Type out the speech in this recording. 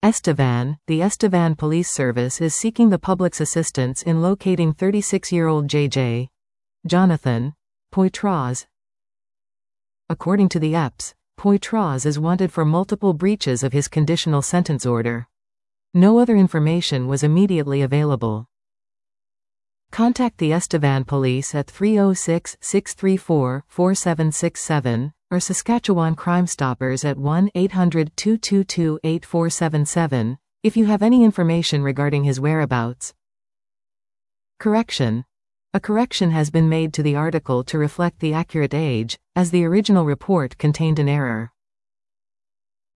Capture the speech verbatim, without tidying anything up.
Estevan, the Estevan Police Service is seeking the public's assistance in locating thirty-six-year-old J J. Jonathan Poitras. According to the E P S, Poitras is wanted for multiple breaches of his conditional sentence order. No other information was immediately available. Contact the Estevan Police at three oh six, six three four, four seven six seven, or Saskatchewan Crime Stoppers at one eight hundred, two two two, eight four seven seven, if you have any information regarding his whereabouts. Correction. A correction has been made to the article to reflect the accurate age, as the original report contained an error.